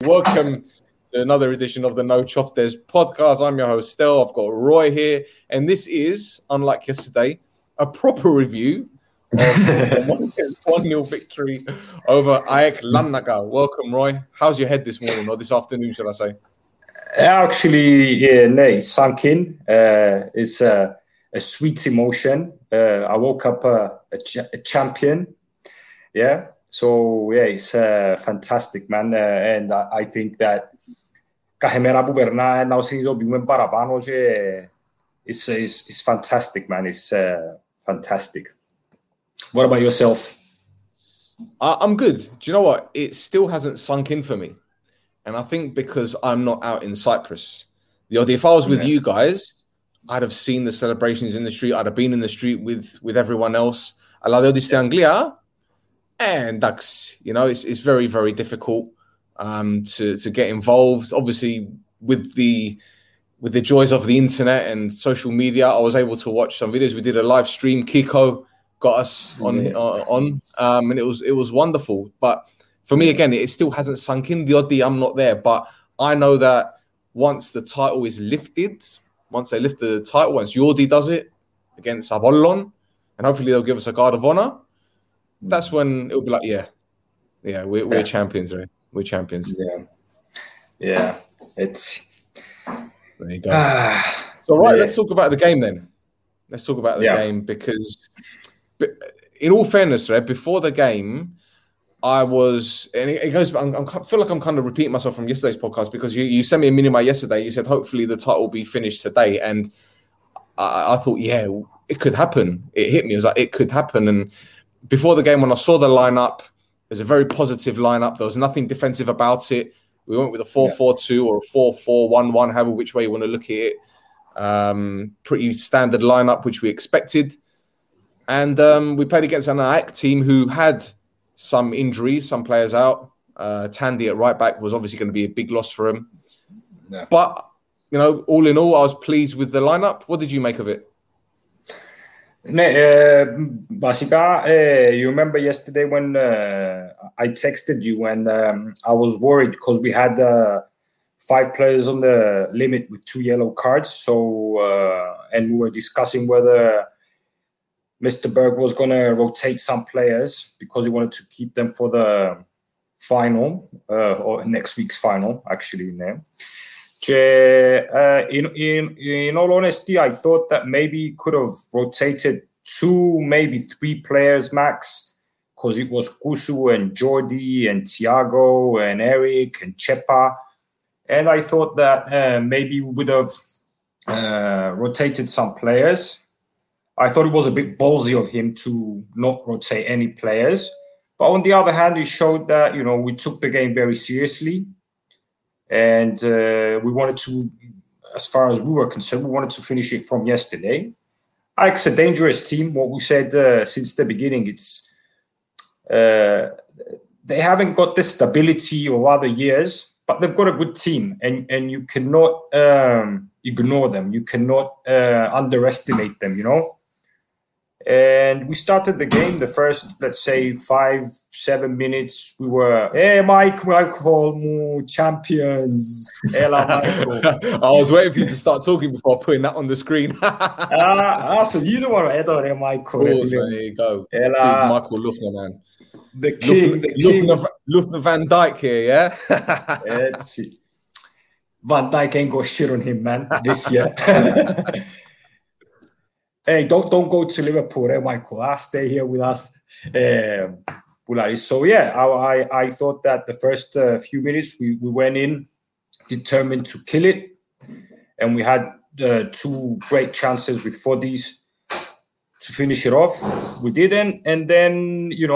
Welcome to another edition of the No Choftes podcast. I'm your host, Stel. I've got Roy here. And this is, unlike yesterday, a proper review of the 1-0 victory over AEK Larnaca. Welcome, Roy. How's your head this morning, or this afternoon, should I say? Actually, it's sunk in. It's a sweet emotion. I woke up a champion. Yeah. So, yeah, it's fantastic, man. And I think that it's fantastic, man. It's fantastic. What about yourself? I'm good. Do you know what? It still hasn't sunk in for me. And I think because I'm not out in Cyprus. If I was with you guys, I'd have seen the celebrations in the street. I'd have been in the street with everyone else. Anglia. And that's, it's very, very difficult to get involved. Obviously, with the joys of the internet and social media, I was able to watch some videos. We did a live stream. Kiko got us on, and it was wonderful. But for me, again, it still hasn't sunk in. The odd day I'm not there, but I know that once the title is lifted, once they lift the title, once Jordi does it against Apollon, and hopefully they'll give us a guard of honor. That's when it'll be like, we're champions, right? We're champions. Yeah. It's there you go. So let's talk about the game then. Let's talk about the game because, in all fairness, right, before the game, I was, and it goes. I feel like I'm kind of repeating myself from yesterday's podcast because you sent me a minima yesterday. You said hopefully the title will be finished today, and I thought, it could happen. It hit me. It was like it could happen, and before the game, when I saw the lineup, it was a very positive lineup. There was nothing defensive about it. We went with a 4-4-2 or a 4-4-1-1, however which way you want to look at it. Pretty standard lineup, which we expected. And we played against an AEK team who had some injuries, some players out. Tandy at right back was obviously going to be a big loss for him. Yeah. But, all in all, I was pleased with the lineup. What did you make of it? Basika, you remember yesterday when I texted you and I was worried because we had 5 players on the limit with 2 yellow cards. So, and we were discussing whether Mr. Berg was going to rotate some players because he wanted to keep them for the final or next week's final, actually. In all honesty, I thought that maybe he could have rotated 2, maybe 3 players max, because it was Kusu and Jordi and Thiago and Eric and Chepa. And I thought that maybe we would have rotated some players. I thought it was a bit ballsy of him to not rotate any players. But on the other hand, he showed that, we took the game very seriously. And we wanted to, as far as we were concerned, we wanted to finish it from yesterday. AEK's a dangerous team. What we said since the beginning, it's they haven't got the stability of other years, but they've got a good team, and you cannot ignore them. You cannot underestimate them. And we started the game, the first, let's say, 5-7 minutes. We were, hey, Michael, champions. Ela, Michael. I was waiting for you to start talking before putting that on the screen. So you don't want to add on Michael. Of course, there you go. Ela, Michael Lufner, man. The king. Lufner Van Dijk here, yeah? Let's see. Van Dijk ain't got shit on him, man, this year. Hey, don't go to Liverpool, Michael. Stay here with us. So, I thought that the first few minutes we went in determined to kill it. And we had 2 great chances with Fodis to finish it off. We didn't. And then, we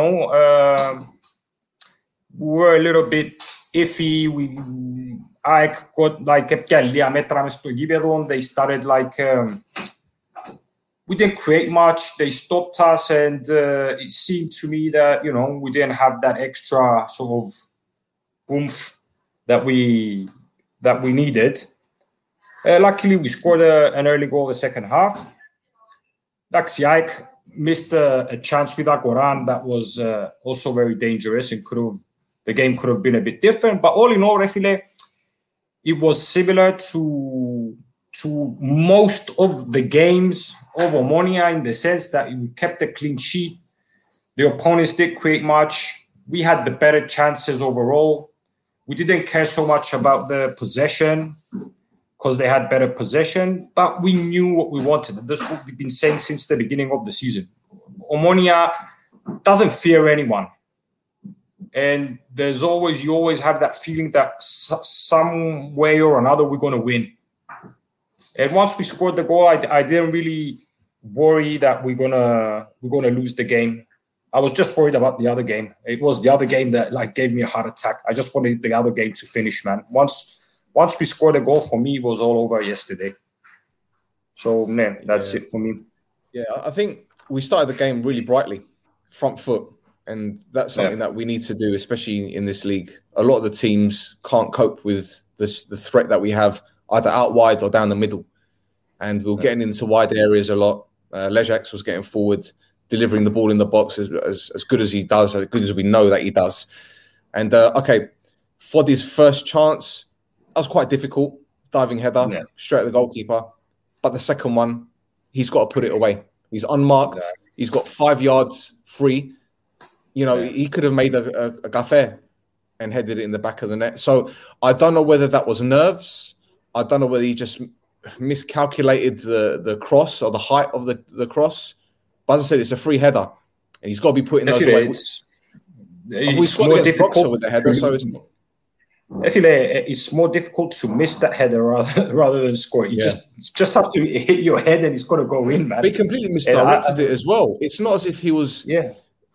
were a little bit iffy. I got they started we didn't create much. They stopped us, and it seemed to me that we didn't have that extra sort of oomph that we needed. Luckily, we scored an early goal the second half. Daxiak missed a chance with Agoran that was also very dangerous and could have the game could have been a bit different. But all in all, Refile, it was similar to most of the games of Omonia in the sense that we kept a clean sheet. The opponents did create much. We had the better chances overall. We didn't care so much about the possession because they had better possession, but we knew what we wanted. This is what we've been saying since the beginning of the season. Omonia doesn't fear anyone. And you always have that feeling that some way or another we're going to win. And once we scored the goal, I didn't really worry that we're gonna lose the game. I was just worried about the other game. It was the other game that gave me a heart attack. I just wanted the other game to finish, man. Once we scored a goal, for me, it was all over yesterday. So, that's it for me. Yeah, I think we started the game really brightly, front foot, and that's something that we need to do, especially in this league. A lot of the teams can't cope with the threat that we have either out wide or down the middle. And we were getting into wide areas a lot. Lejax was getting forward, delivering the ball in the box as good as he does, as good as we know that he does. And, Foddy's first chance, that was quite difficult. Diving header, straight at the goalkeeper. But the second one, he's got to put it away. He's unmarked. Yeah. He's got 5 yards free. He could have made a gaffe and headed it in the back of the net. So I don't know whether that was nerves. I don't know whether he just miscalculated the cross or the height of the cross. But as I said, it's a free header. And he's got to be putting those away. It's more difficult with the header, so it's not. I feel it's more difficult to miss that header rather than score. You just have to hit your head and it's got to go in, man. But he completely misdirected it as well. It's not as if he was... Yeah.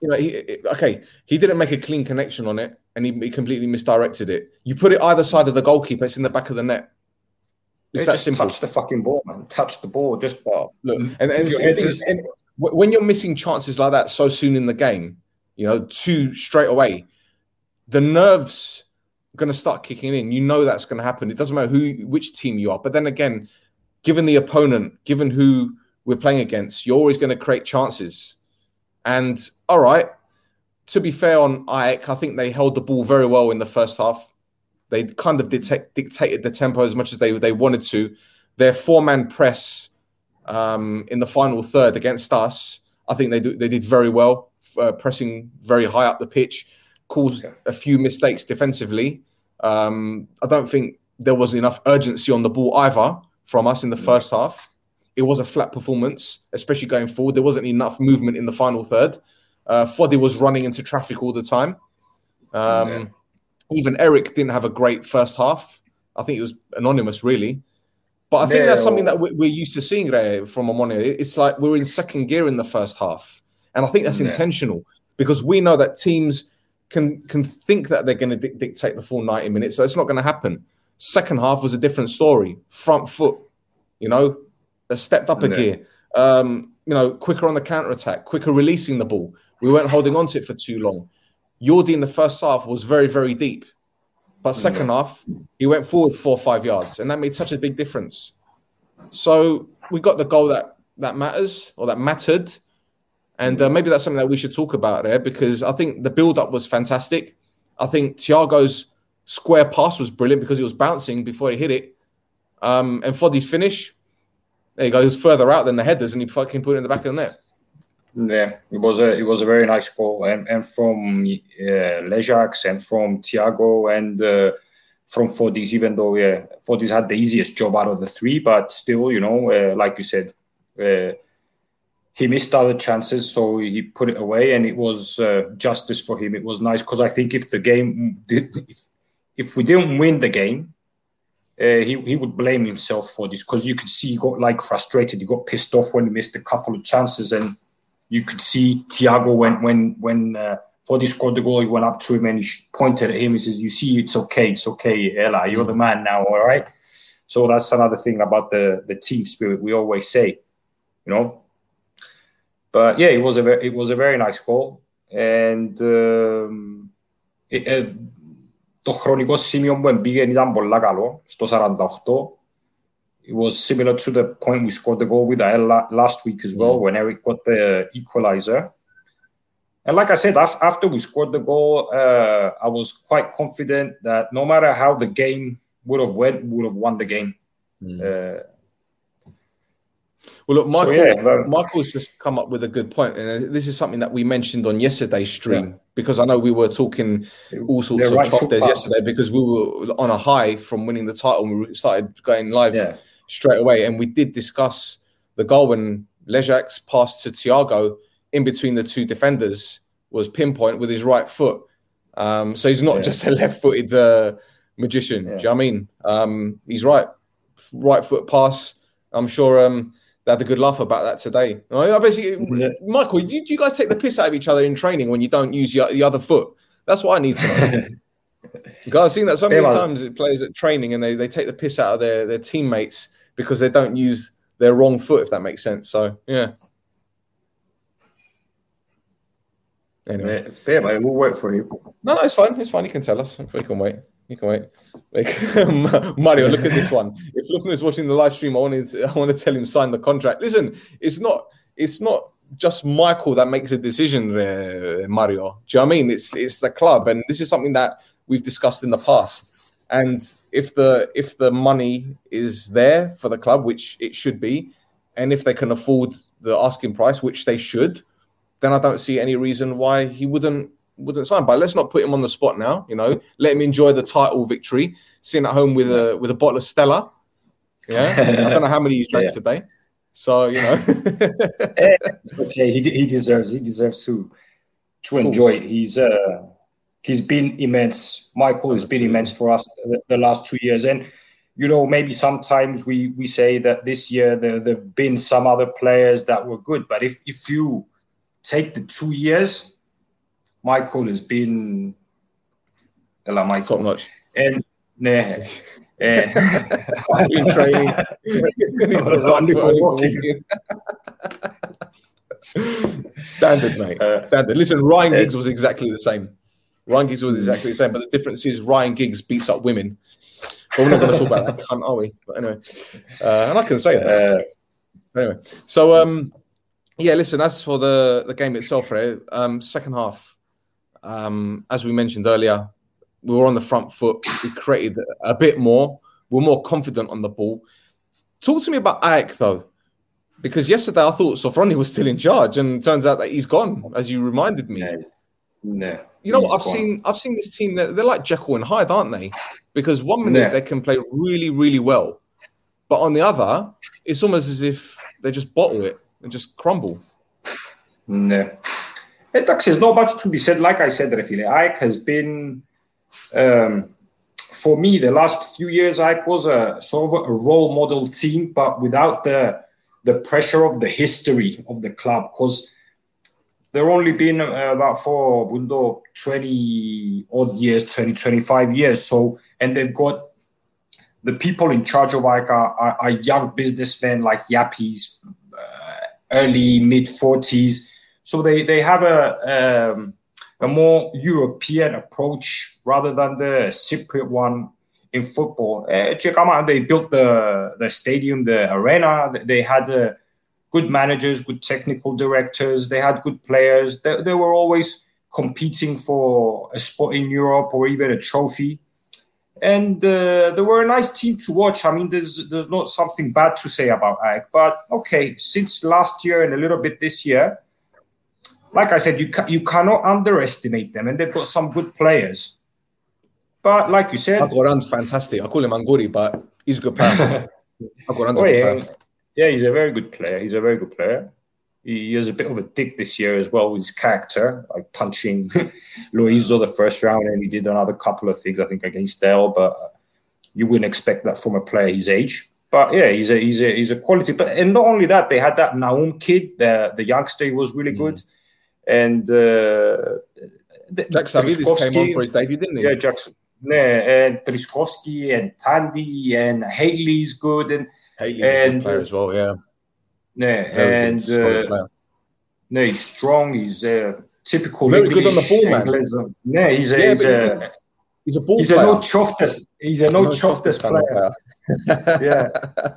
He didn't make a clean connection on it and he completely misdirected it. You put it either side of the goalkeeper, it's in the back of the net. It's that simple. Touch the fucking ball, man. Touch the ball. Just look. And when you're missing chances like that so soon in the game, 2 straight away, the nerves are going to start kicking in. You know that's going to happen. It doesn't matter which team you are. But then again, given the opponent, given who we're playing against, you're always going to create chances. And all right, to be fair on AEK, I think they held the ball very well in the first half. They kind of dictated the tempo as much as they wanted to. Their 4-man press in the final third against us, I think they did very well, pressing very high up the pitch, caused a few mistakes defensively. I don't think there was enough urgency on the ball either from us in the first half. It was a flat performance, especially going forward. There wasn't enough movement in the final third. Foddy was running into traffic all the time. Even Eric didn't have a great first half. I think it was anonymous, really. But I think that's something that we're used to seeing from Omonia. It's like we're in second gear in the first half. And I think that's intentional because we know that teams can think that they're going to dictate the full 90 minutes. So it's not going to happen. Second half was a different story. Front foot, stepped up a gear. Quicker on the counter-attack, quicker releasing the ball. We weren't holding on to it for too long. Yordi in the first half was very, very deep. But second half, he went forward 4 or 5 yards, and that made such a big difference. So we got the goal that matters, or that mattered. And maybe that's something that we should talk about there, because I think the build-up was fantastic. I think Thiago's square pass was brilliant because he was bouncing before he hit it. And Foddy's finish, there you go, he was further out than the headers, and he fucking put it in the back of the net. Yeah, it was a very nice goal, and from Lejax and from Thiago and from Foddy's, even though Foddy's had the easiest job out of the 3, but still, like you said, he missed other chances, so he put it away, and it was justice for him. It was nice because I think if we didn't win the game, he would blame himself for this, because you could see he got frustrated, he got pissed off when he missed a couple of chances, and you could see Thiago when Foddy scored the goal, he went up to him and he pointed at him. He says, "You see, it's okay, Ella, you're the man now, all right." So that's another thing about the team spirit we always say, But yeah, it was a very nice goal, and το χρονικό σημείο που μπήκε ήταν πολύ καλό στο 48. It was similar to the point we scored the goal with AEL last week as well, when Eric got the equalizer. And like I said, after we scored the goal, I was quite confident that no matter how the game would have went, we would have won the game. Well, look, Michael's just come up with a good point, and this is something that we mentioned on yesterday's stream, because I know we were talking all sorts of chop days yesterday because we were on a high from winning the title and we started going live straight away, and we did discuss the goal when Lejak's pass to Thiago in between the two defenders was pinpoint with his right foot. So he's not just a left-footed magician. Do you know what I mean? He's right foot pass. I'm sure they had a good laugh about that today. I basically, Michael, do you guys take the piss out of each other in training when you don't use the other foot? That's what I need to know. Because I've seen that so many times at players at training, and they take the piss out of their teammates because they don't use their wrong foot, if that makes sense. So, yeah. Anyway. Yeah, mate, we'll wait for you. No, it's fine. It's fine. You can tell us. We can wait. You can wait. Like, Mario, look at this one. If Lufman is watching the live stream, I want to tell him sign the contract. Listen, it's not just Michael that makes a decision, Mario. Do you know what I mean? It's the club, and this is something that we've discussed in the past. And if the money is there for the club, which it should be, and if they can afford the asking price, which they should, then I don't see any reason why he wouldn't sign. But let's not put him on the spot now. Let him enjoy the title victory, sitting at home with a bottle of Stella. Yeah, I don't know how many he's drank today. So it's okay. He deserves to enjoy it. He's been immense. Michael has been immense for us the last 2 years. And, maybe sometimes we say that this year there have been some other players that were good. But if you take the 2 years, Michael has been top notch. And in training. Standard, mate. Standard. Listen, Ryan Giggs was exactly the same. But the difference is Ryan Giggs beats up women. But we're not going to talk about that, are we? But anyway, and I can say that. Anyway, so listen. As for the game itself, second half, as we mentioned earlier, we were on the front foot. We created a bit more. We're more confident on the ball. Talk to me about Ajax, though, because yesterday I thought Sofroni was still in charge, and it turns out that he's gone, as you reminded me. No. You know what? I've seen this team. They're like Jekyll and Hyde, aren't they? Because 1 minute they can play really, really well, but on the other, it's almost as if they just bottle it and just crumble. No. There's not much to be said. Like I said, Refile, Ajax has been, for me, the last few years, Ajax was a sort of a role model team, but without the pressure of the history of the club, because they've only been about for 20 odd years, 25 years. So, and they've got the people in charge of Ajax are young businessmen like Yappies, early mid 40s. So they have a more European approach rather than the Cypriot one in football. They built the stadium, the arena. They had good managers, good technical directors. They had good players. They were always competing for a spot in Europe or even a trophy. And they were a nice team to watch. I mean, there's not something bad to say about Ajax. But, okay, since last year and a little bit this year, like I said, you cannot underestimate them. And they've got some good players. But like you said... Agoran's fantastic. I call him Anguri, but he's a good player. Agoran's a good player. Yeah, he's a very good player. He has a bit of a dick this year as well with his character, like punching Loizo the first round, and he did another couple of things, I think, against Dell, but you wouldn't expect that from a player his age. But yeah, he's a quality. But and not only that, they had that Naum kid, the youngster, he was really good. And Jack Savidis came on for his debut, didn't he? Yeah, Jackson. And Trzaskowski and Tandy and Haley's good, and Haley's a good player as well, yeah. He's strong. He's typical very English, good on the ball, man. He's He's a ball He's player. a no Choftes. He's a no Choftes player. Yeah.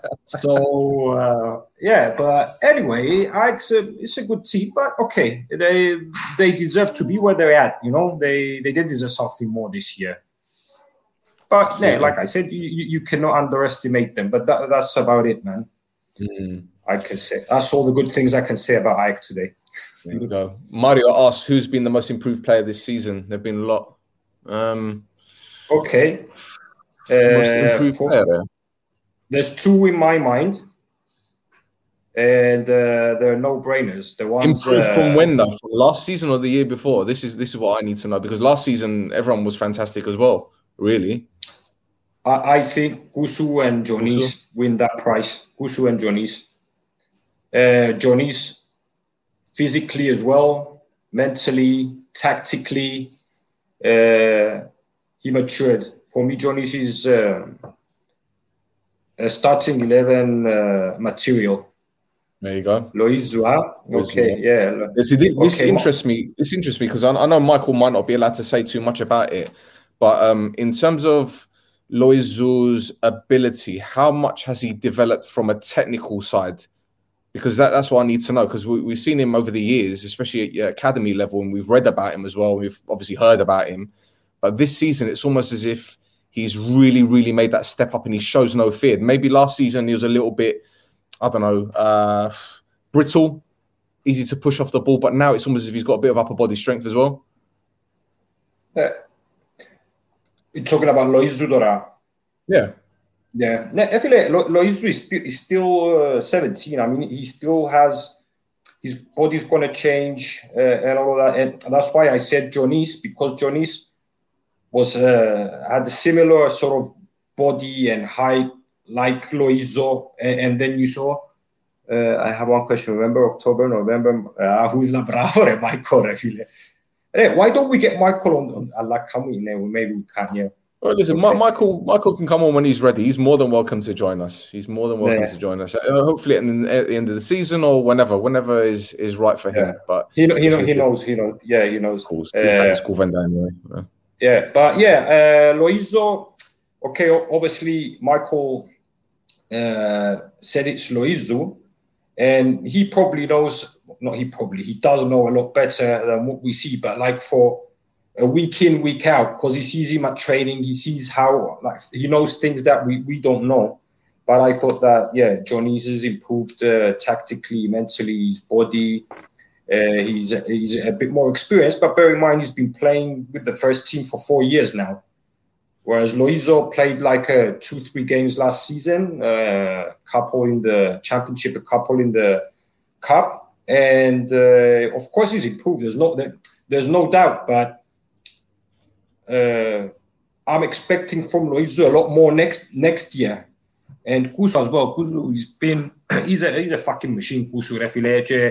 So but anyway, Ajax it's a good team, but okay, they deserve to be where they're at. You know, they did deserve something more this year. But yeah, like I said, you cannot underestimate them. But that's about it, man. I can say that's all the good things I can say about Ajax today. There you go. Mario asks, who's been the most improved player this season? There've been a lot. Okay. Most improved player there. There's two in my mind, and they're no-brainers. The ones improved from when though? From last season or the year before? This is what I need to know, because last season everyone was fantastic as well. Really, I think Gusu and Jonis win that prize. Gusu and Jonis. Jonis, physically as well, mentally, tactically, he matured. For me, Jonis is starting 11 material. There you go. Lois Zua. Okay, yeah. This interests me. This interests me because I know Michael might not be allowed to say too much about it, but in terms of Lois Zua's ability, how much has he developed from a technical side? Because that's what I need to know, because we've seen him over the years, especially at academy level, and we've read about him as well. We've obviously heard about him. But this season, it's almost as if he's really, really made that step up and he shows no fear. Maybe last season he was a little bit, I don't know, brittle, easy to push off the ball. But now it's almost as if he's got a bit of upper body strength as well. You're talking about Lois Zudora? Yeah. Yeah, I feel like Lois is still 17. I mean, he still has, his body's going to change and all of that. And that's why I said Jonis, because Jonis was had a similar sort of body and height like Loizo. And then you saw, I have one question, remember October, November, who's la bravo, Michael, I feel like. Hey, why don't we get Michael on Allah, come in there? Maybe we can, yeah. Well, listen, okay. Michael can come on when he's ready. He's more than welcome to join us. He's more than welcome to join us. Hopefully at the end of the season or whenever is right for him. But he knows. Yeah, he knows. Cool. School vendor anyway. Loizo. Okay, obviously Michael said it's Loizo, and he probably knows. He does know a lot better than what we see. But like for a week in, week out, because he sees him at training, he sees how, like, he knows things that we don't know. But I thought that, Jonis has improved tactically, mentally, his body. He's a bit more experienced, but bear in mind, he's been playing with the first team for 4 years now. Whereas Loizo played like 2-3 games last season, a couple in the championship, a couple in the cup. And of course, he's improved. There's no doubt, but I'm expecting from Loizo a lot more next year, and Kusu as well. Kusu he's a fucking machine. Kusu Refilece.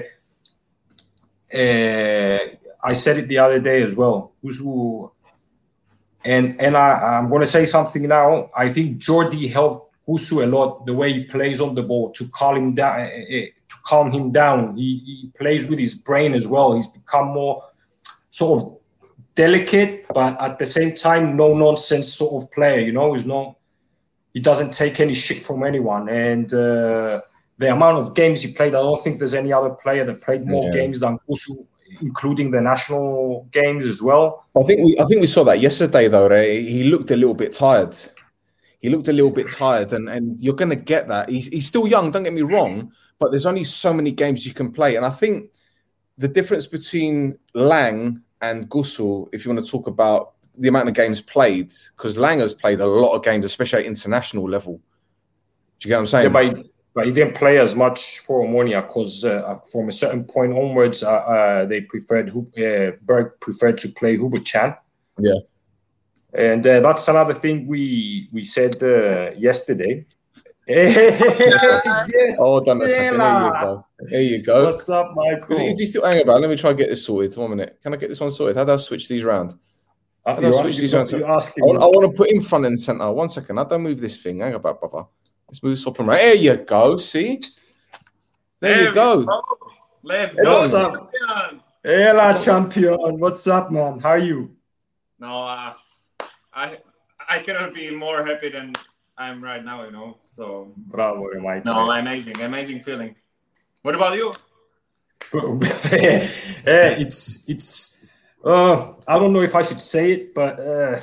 I said it the other day as well. Kusu, and I'm going to say something now. I think Jordi helped Kusu a lot, the way he plays on the ball, to calm him down. He plays with his brain as well. He's become more sort of delicate, but at the same time, no nonsense sort of player. You know, he doesn't take any shit from anyone. And the amount of games he played, I don't think there's any other player that played more games than Kusu, including the national games as well. I think we saw that yesterday though. He looked a little bit tired. And you're going to get that. He's still young. Don't get me wrong, but there's only so many games you can play. And I think the difference between Lang and Gusu, if you want to talk about the amount of games played, because Lang has played a lot of games, especially at international level. Do you get what I'm saying? Yeah, but he didn't play as much for Omonia because from a certain point onwards, they preferred Berg preferred to play Hubert Chan. Yeah, and that's another thing we said yesterday. Yes, hold on a second. There you go. What's up, Michael? Is he still hanging about? Let me try and get this sorted. 1 minute. Can I get this one sorted? How do I switch these around? I want to put in front and center. 1 second. I don't move this thing. Hang about, brother. Let's move swap around. There you go. See? There you go. Let's go. What's up? Hey, champion. What's up, man? How are you? No, I cannot be more happy than I'm right now, you know. So bravo, Mike. No, amazing feeling. What about you? It's I don't know if I should say it, but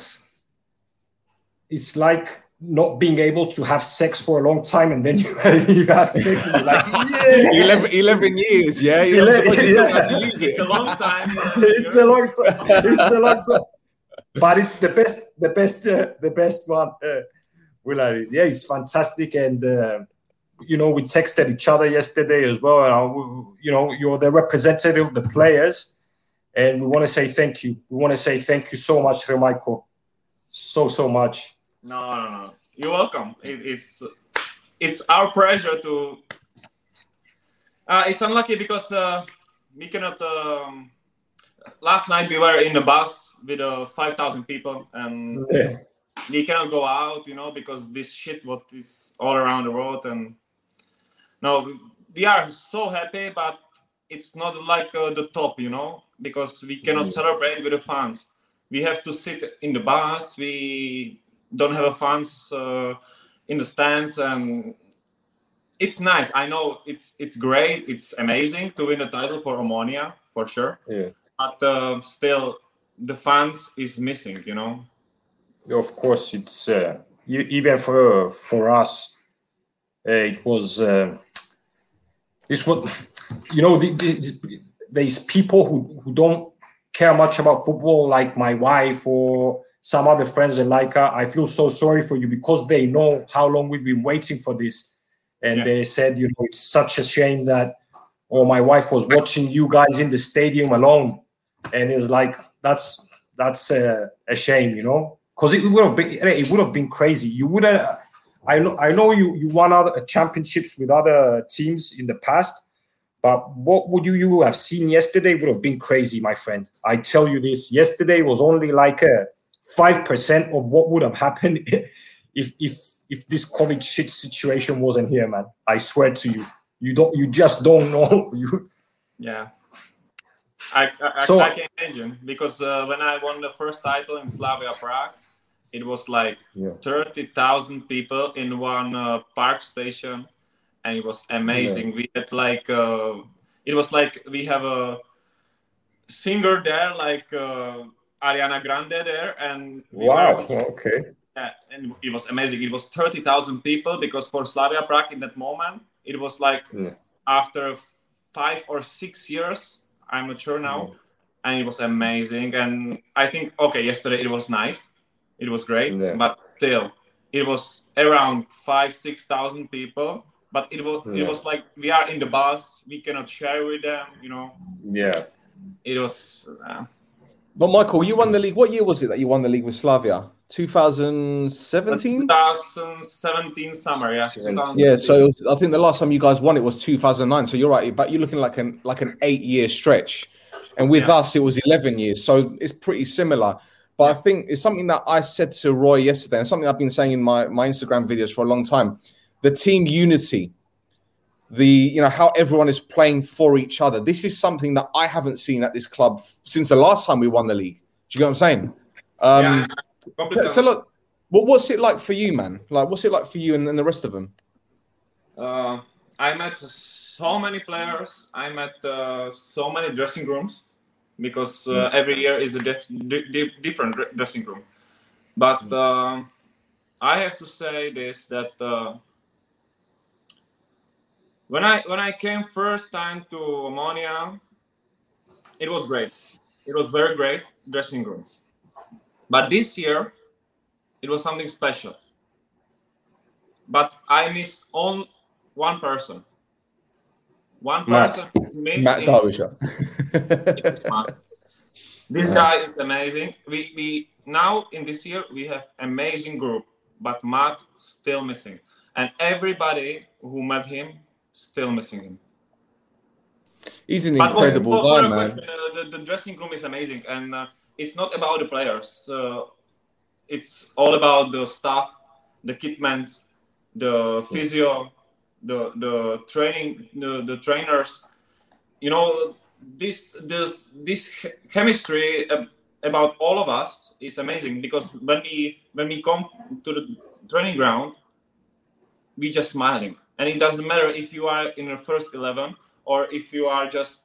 it's like not being able to have sex for a long time, and then you have sex, and you're like, yes! 11 years, yeah. You're supposed to still have to use it. It's a long time. It's a long time. It's a long time. But it's the best one. Yeah, it's fantastic, and we texted each other yesterday as well. You're the representative of the players, and we want to say thank you. We want to say thank you so much, Remaiko. So much. No. You're welcome. It's our pleasure to. It's unlucky because we cannot. Last night we were in the bus with 5,000 people, and we cannot go out, because this shit what is all around the world. And no, we are so happy, but it's not like the top, because we cannot celebrate with the fans. We have to sit in the bus. We don't have fans in the stands, and it's nice. I know it's great. It's amazing to win the title for Omonia, for sure. Yeah. But still, the fans is missing, Of course, it's even for us. It was. It's what there's people who don't care much about football, like my wife or some other friends in Laika. I feel so sorry for you because they know how long we've been waiting for this, and they said, it's such a shame that. Or my wife was watching you guys in the stadium alone, and it's like that's a shame, because it would have been crazy. You would have. I know you won other championships with other teams in the past, but what would you have seen yesterday would have been crazy, my friend. I tell you this. Yesterday was only like 5% of what would have happened if this COVID shit situation wasn't here, man. I swear to you. You just don't know. Yeah. I can imagine, because when I won the first title in Slavia Prague, it was like 30,000 people in one park station, and it was amazing. We had like it was like we have a singer there, like Ariana Grande there, and okay. Yeah, and it was amazing. It was 30,000 people, because for Slavia Prague in that moment, it was like after 5 or 6 years, I'm not sure now, and it was amazing. And I think, yesterday it was nice. It was great, but still, it was around 5,000-6,000 people. But it was like we are in the bus. We cannot share with them, Yeah. It was... But Michael, you won the league. What year was it that you won the league with Slavia? 2017? 2017 summer, yeah. Yeah, so I think the last time you guys won it was 2009. So you're right, but you're looking like an 8-year stretch. And with us, it was 11 years. So it's pretty similar. But I think it's something that I said to Roy yesterday, and something I've been saying in my Instagram videos for a long time. The team unity, how everyone is playing for each other. This is something that I haven't seen at this club since the last time we won the league. Do you get what I'm saying? So look, what's it like for you, man? Like, what's it like for you and the rest of them? I met so many players. I met so many dressing rooms, because every year is a different dressing room. But I have to say this, that when I came first time to Omonia, it was great. It was very great dressing room. But this year, it was something special. But I missed on one person. One person missed. Matt Derbyshire. This guy is amazing. We now in this year we have amazing group, but Matt still missing, and everybody who met him still missing him. He's an incredible guy, man. The dressing room is amazing, and it's not about the players. It's all about the staff, the kitmans, the physio, the training, the trainers. This chemistry about all of us is amazing, because when we come to the training ground, we just smiling, and it doesn't matter if you are in the first 11 or if you are just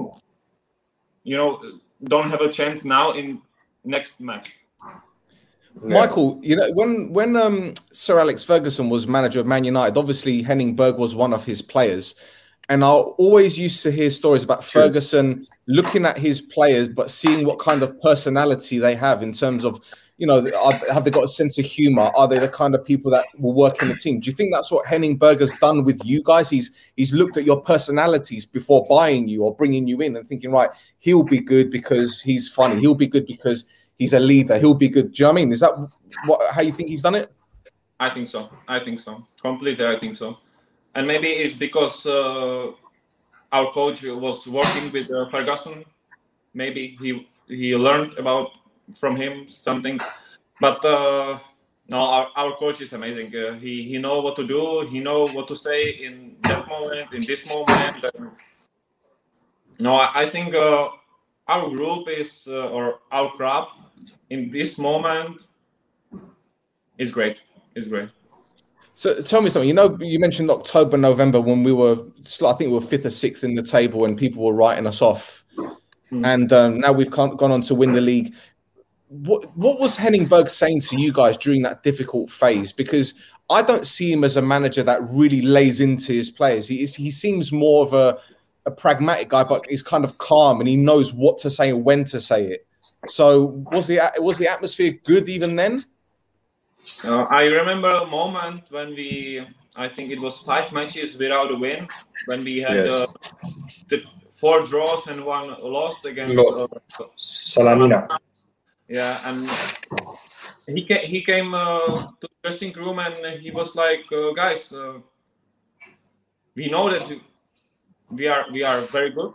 don't have a chance now in next match. Yeah. Michael, when Sir Alex Ferguson was manager of Man United, obviously Henning Berg was one of his players. And I always used to hear stories about Ferguson looking at his players, but seeing what kind of personality they have in terms of, have they got a sense of humor? Are they the kind of people that will work in the team? Do you think that's what Henning Berg has done with you guys? He's looked at your personalities before buying you or bringing you in and thinking, right, he'll be good because he's funny. He'll be good because he's a leader. He'll be good. Do you know what I mean? Is that how you think he's done it? I think so. Completely, I think so. And maybe it's because our coach was working with Ferguson. Maybe he learned from him something. But no, our coach is amazing. He know what to do. He know what to say in that moment, in this moment. No, I think our group is or our club in this moment is great. It's great. So tell me something. You mentioned October, November when we were, I think we were 5th or 6th in the table and people were writing us off. And now we've gone on to win the league. What was Henning Berg saying to you guys during that difficult phase? Because I don't see him as a manager that really lays into his players. He seems more of a pragmatic guy, but he's kind of calm and he knows what to say and when to say it. So was the atmosphere good even then? I remember a moment when I think it was 5 matches without a win, when we had the 4 draws and 1 lost against Salamina. Yeah, and he came to the dressing room and he was like, guys, we know that we are very good.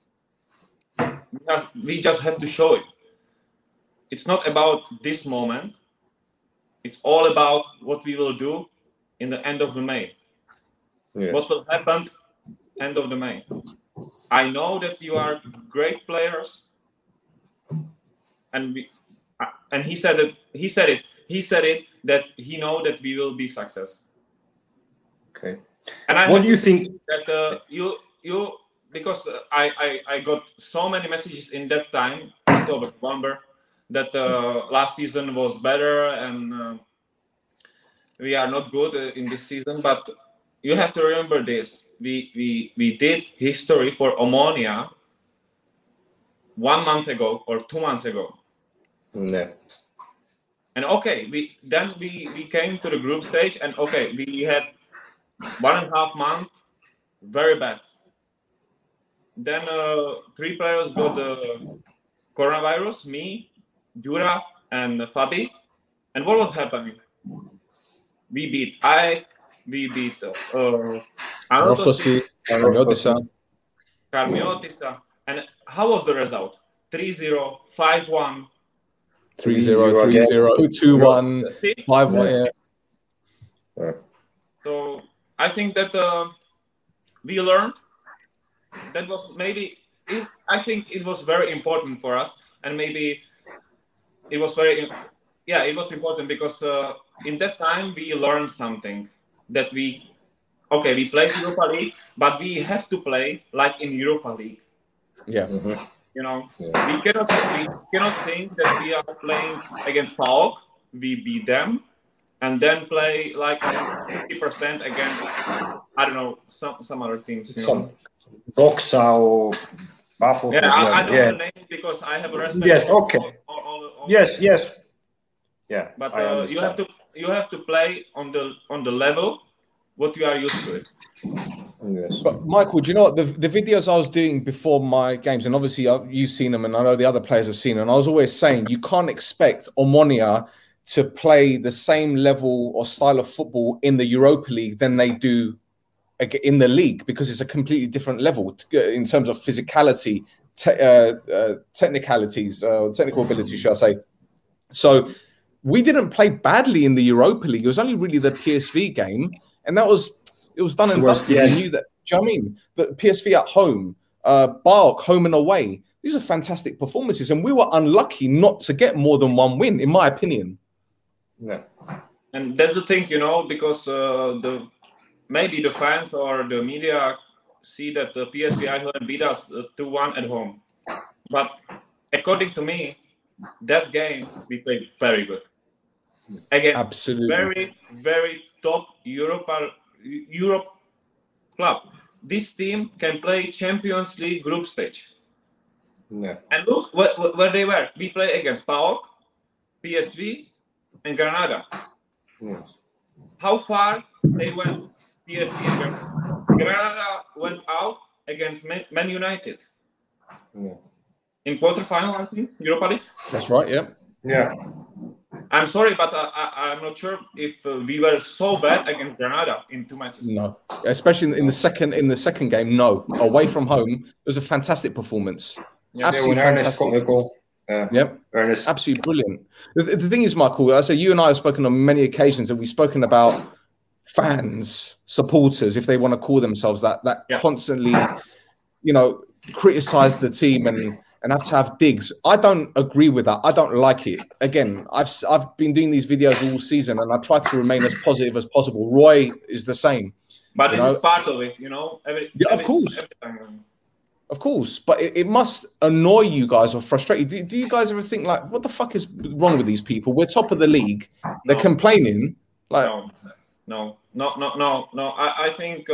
We just have to show it. It's not about this moment. It's all about what we will do in the end of the May. Yes. What will happen end of the May. I know that you are great players, and he said it that he know that we will be success. Okay. And what do you think that you because I got so many messages in that time, October, November, that last season was better and we are not good in this season. But you have to remember this: we did history for Omonia 1 month ago or 2 months ago. Yeah. And okay, we came to the group stage, and okay, we had 1.5 months very bad. Then 3 players got the coronavirus, me, Jura, and Fabi. And what was happening? We beat Ike, we beat Karmiotissa. And how was the result? 3-0, 5-1. 3-0, 3-0, 2-1, 5-1. Yeah. So I think that we learned. That was I think it was very important for us, and maybe it was it was important because in that time we learned something that we played Europa League, but we have to play like in Europa League. Yeah. Mm-hmm. We cannot think that we are playing against PAOK, we beat them, and then play like 50% against, I don't know, some other teams. Some Doxa or Buffalo. Yeah, I know the names because I have a respect. Yes, okay. All yes. Yeah. But you have to play on the level what you are used to it. Yes. But Michael, do you know what the videos I was doing before my games, and obviously you've seen them, and I know the other players have seen them, and I was always saying you can't expect Omonia to play the same level or style of football in the Europa League than they do in the league, because it's a completely different level in terms of physicality, technicalities, technical ability, shall I say. So we didn't play badly in the Europa League. It was only really the PSV game, and it was done and dusted. We knew that. Do you know what I mean? The PSV at home, Bark home and away. these are fantastic performances, and we were unlucky not to get more than one win, in my opinion. Yeah. And that's the thing, because maybe the fans or the media see that the PSV Eindhoven beat us 2-1 at home. But according to me, that game we played very good. Against Absolutely. very, very top Europe club. This team can play Champions League group stage. Yeah. And look where they were. We play against PAOK, PSV, and Granada. Yes. How far they went, PSV and Granada. Granada went out against Man United. Yeah. In quarterfinal, I think, Europa League. That's right, yeah. Yeah. I'm sorry, but I'm not sure if we were so bad against Granada in 2 matches. No, especially in the second game. No, away from home, it was a fantastic performance. Yeah, Absolutely fantastic. Yep, Ernest. absolutely brilliant. The thing is, Michael, I say you and I have spoken on many occasions, and we've spoken about fans, supporters, if they want to call themselves that constantly, criticize the team and have to have digs. I don't agree with that. I don't like it. Again, I've been doing these videos all season, and I try to remain as positive as possible. Roy is the same. But this is part of it, Of course. Of course. But it must annoy you guys or frustrate you. Do you guys ever think, like, what the fuck is wrong with these people? We're top of the league. They're complaining. Like, No. I think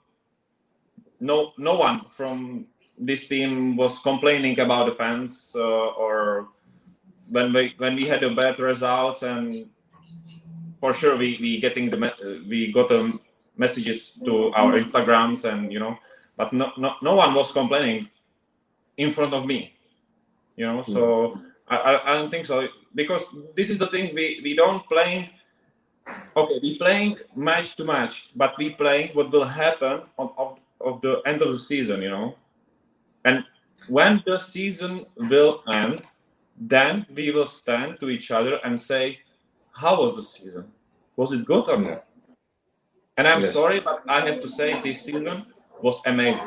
no one from this team was complaining about the fans or when we had a bad results, and for sure we got the messages to our Instagrams, and but no one was complaining in front of me, so I don't think so, because this is the thing, we don't play. Okay, we playing match to match, but we playing what will happen of the end of the season, And when the season will end, then we will stand to each other and say, how was the season? Was it good or not? And I'm sorry, but I have to say this season was amazing.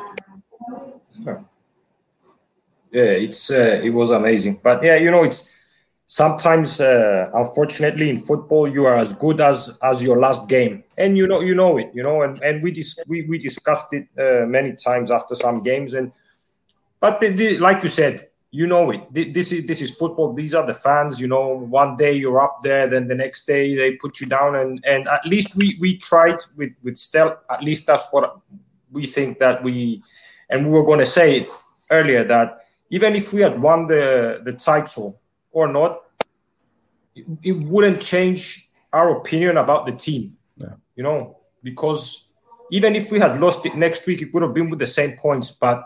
It was amazing. But it's sometimes, unfortunately, in football, you are as good as your last game, and you know it, and we discussed it many times after some games, but like you said, it. This is football. These are the fans. One day you're up there, then the next day they put you down, and at least we tried with Stel. At least that's what we think that we were going to say it earlier, that even if we had won the title or not, it wouldn't change our opinion about the team. Yeah. Because even if we had lost it next week, it would have been with the same points. But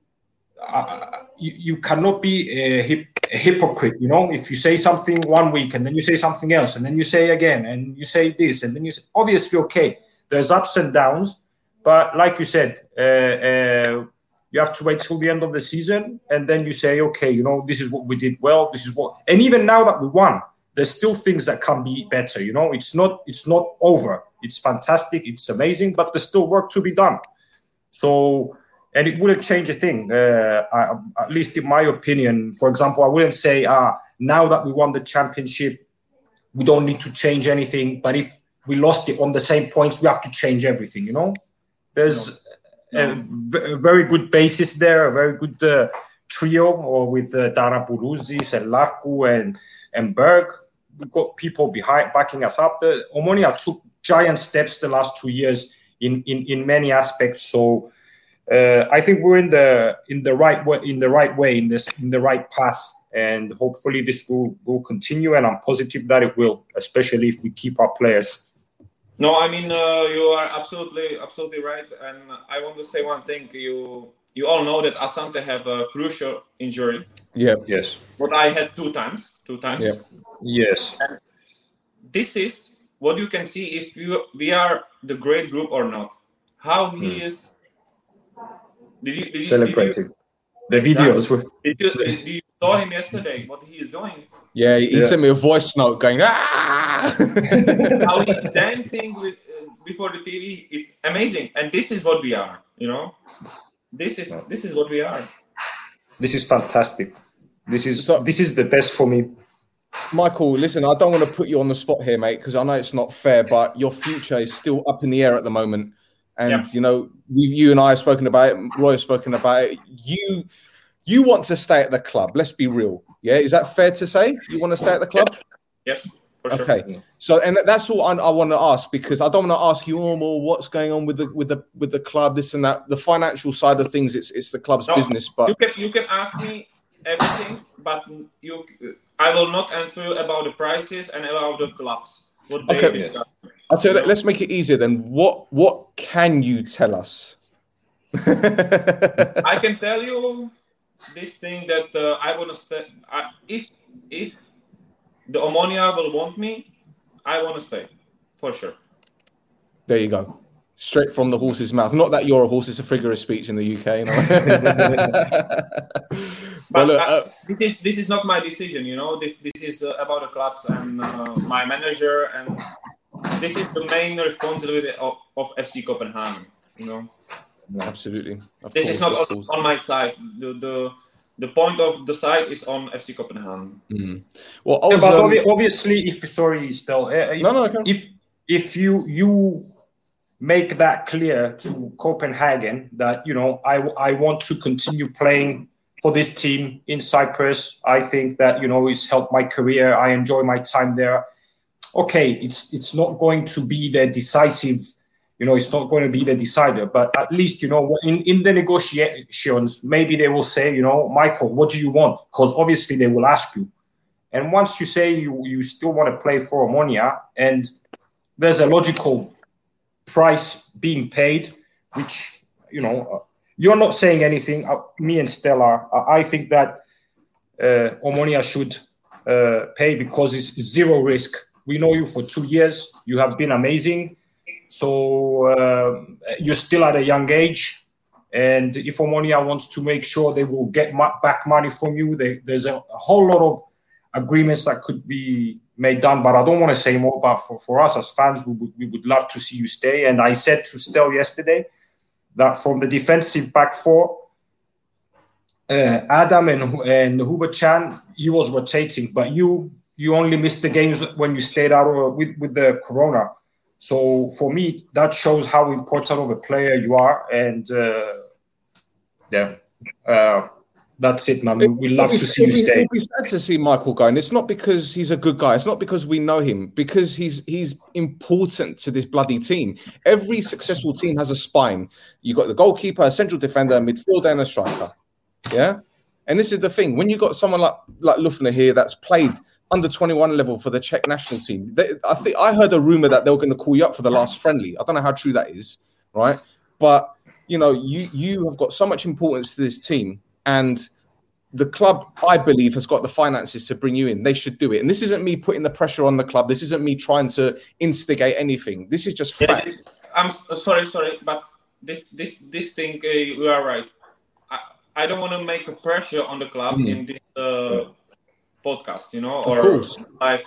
you cannot be a hypocrite, if you say something one week and then you say something else and then you say again and you say this and then you say, obviously, okay, there's ups and downs, but like you said, you have to wait till the end of the season and then you say, okay, this is what we did well, and even now that we won, there's still things that can be better. It's not over. It's fantastic. It's amazing, but there's still work to be done. So. And it wouldn't change a thing, at least in my opinion. For example, I wouldn't say, now that we won the championship, we don't need to change anything. But if we lost it on the same points, we have to change everything, There's a very good basis there, a very good trio, or with Darapoulouzis and Larku and Berg. We've got people backing us up. Omonia took giant steps the last 2 years in many aspects. So I think we're in the right way, in the right path, and hopefully this will continue. And I'm positive that it will, especially if we keep our players. No, I mean you are absolutely right, and I want to say one thing. You all know that Asante have a crucial injury. Yeah. Yes. What I had two times. Yeah. Yes. And this is what you can see if we are the great group or not. How he is. Did you celebrating the videos? Did you saw him yesterday? What he is doing? Yeah, he sent me a voice note going, ah! How he's dancing before the TV. It's amazing, and this is what we are. This is what we are. This is fantastic. This is the best for me. Michael, listen, I don't want to put you on the spot here, mate, because I know it's not fair, but your future is still up in the air at the moment. And, you know, you and I have spoken about it. Roy has spoken about it. You want to stay at the club. Let's be real. Yeah. Is that fair to say? You want to stay at the club? Yes, for sure. Okay. So, and that's all I want to ask, because I don't want to ask you more what's going on with the club, this and that. The financial side of things, it's the club's business. But you can ask me everything, but I will not answer you about the prices and about the clubs. What they discuss. I'll tell you, let's make it easier then. What can you tell us? I can tell you this thing that I want to stay. If the Omonia will want me, I want to stay for sure. There you go. Straight from the horse's mouth. Not that you're a horse; it's a figure of speech in the UK. But this is not my decision. You know, this is about the clubs and my manager, and this is the main responsibility of FC Copenhagen. You know. Absolutely. This is not on my side. The point of the side is on FC Copenhagen. Mm. Well, obviously, if you make that clear to Copenhagen that, you know, I want to continue playing for this team in Cyprus. I think that, you know, it's helped my career. I enjoy my time there. Okay, it's not going to be the decisive. You know, it's not going to be the decider, but at least, you know, in the negotiations, maybe they will say, you know, Michael, what do you want? Because obviously they will ask you. And once you say you still want to play for Omonia, and there's a logical price being paid, which, you know, you're not saying anything. Me and Stella, I think that Omonia should pay, because it's zero risk. We know you for 2 years. You have been amazing. So you're still at a young age, and if Omonia wants to make sure they will get back money from you, there's a whole lot of agreements that could be made done. But I don't want to say more. But for us as fans, we would love to see you stay. And I said to Stel yesterday that from the defensive back four, Adam and Hubert Chan, he was rotating, but you only missed the games when you stayed out with the corona. So for me, that shows how important of a player you are, and that's it, man. We love to see you stay. It'll be sad to see Michael go, and it's not because he's a good guy. It's not because we know him. Because he's important to this bloody team. Every successful team has a spine. You got the goalkeeper, a central defender, a midfielder, and a striker. Yeah, and this is the thing. When you got someone like Lufner here that's played under 21 level for the Czech national team. I heard a rumor that they were going to call you up for the last friendly. I don't know how true that is, right? But, you know, you have got so much importance to this team, and the club, I believe, has got the finances to bring you in. They should do it. And this isn't me putting the pressure on the club. This isn't me trying to instigate anything. This is just fact. I'm sorry, but this thing, you are right. I don't want to make a pressure on the club in this podcast, you know, or live.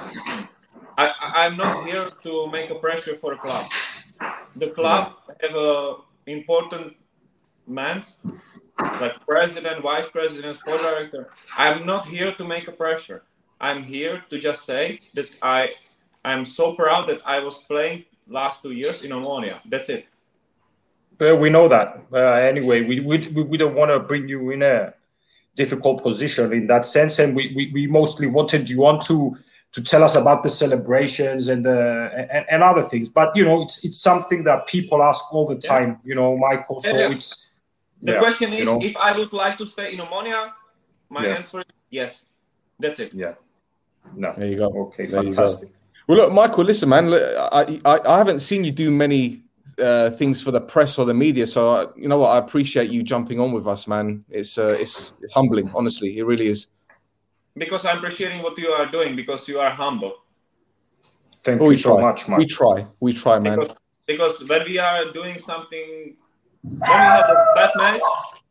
I'm not here to make a pressure for a club. The club have important men like president, vice president, sport director. I'm not here to make a pressure. I'm here to just say that I'm so proud that I was playing last 2 years in Omonia. That's it. We know that. Anyway, we don't want to bring you in a difficult position in that sense, and we mostly wanted you on to tell us about the celebrations and other things. But you know, it's something that people ask all the time. You know, Michael. So it's the question is, if I would like to stay in Omonia, my answer is yes. That's it. Yeah. No. There you go. Okay. Fantastic. Well, look, Michael. Listen, man. Look, I haven't seen you do many things for the press or the media, so you know what, I appreciate you jumping on with us, man. It's humbling, honestly. It really is, because I'm appreciating what you are doing, because you are humble. Thank you so much, man. We try, man. Because when we are doing something, when we have a bad match,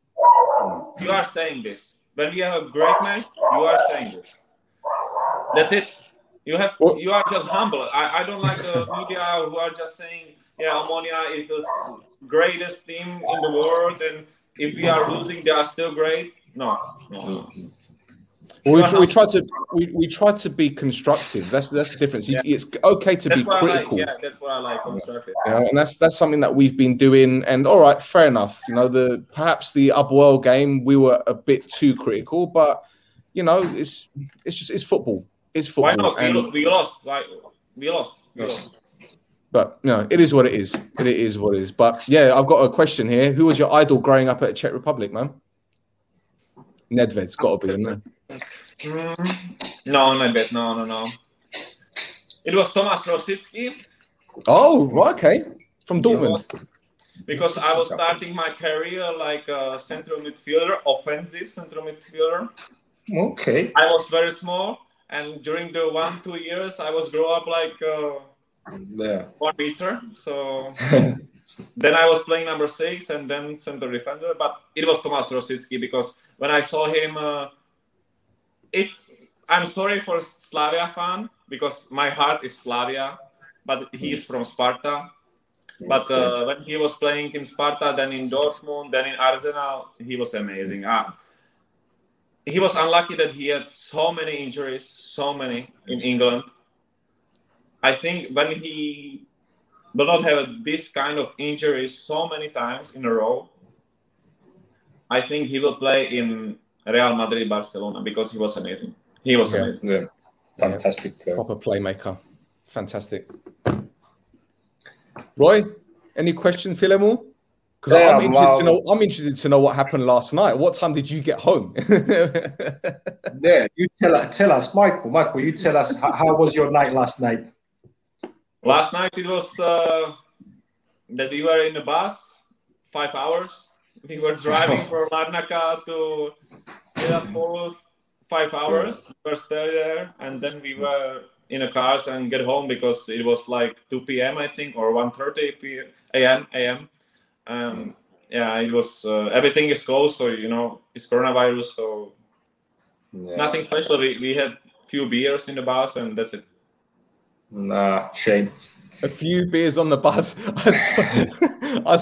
you are saying this. When we have a great match, you are saying this. That's it. You are just humble. I don't like the media who are just saying, yeah, Omonia is the greatest team in the world, and if we are losing, they are still great. No. We try to be constructive. That's the difference. It's okay to be critical. That's what I like. Constructive. And that's something that we've been doing. And all right, fair enough. Perhaps the Abuel game we were a bit too critical, but it's football. It's football. Why not? We lost. We lost. But it is what it is. It is what it is. But yeah, I've got a question here. Who was your idol growing up at Czech Republic, man? Nedved's got to be, isn't it? No, Nedved. No. It was Tomáš Rosický. Oh, right, okay. From Dortmund. Because I was starting my career like a central midfielder, offensive central midfielder. Okay. I was very small, and during the 1-2 years, I was grow up like 1 meter. So then I was playing number 6 and then center defender. But it was Tomáš Rosický because when I saw him, I'm sorry for Slavia fan because my heart is Slavia, but he is from Sparta. But when he was playing in Sparta, then in Dortmund, then in Arsenal, he was amazing. He was unlucky that he had so many injuries, so many in England. I think when he will not have this kind of injuries so many times in a row, I think he will play in Real Madrid, Barcelona, because he was amazing. He was amazing. Yeah. Fantastic player. Proper playmaker. Fantastic. Roy, any question, Philemon? Because I'm interested to know what happened last night. What time did you get home? You tell us, Michael. You tell us how was your night last night? Last night it was that we were in the bus 5 hours. We were driving from Larnaca to Tiraspol 5 hours. We were staying there, and then we were in the cars and get home because it was like 2 p.m. I think, or 1:30 a.m. It was everything is closed, so it's coronavirus, so nothing special. We had few beers in the bus, and that's it. Nah, shame. A few beers on the bus. I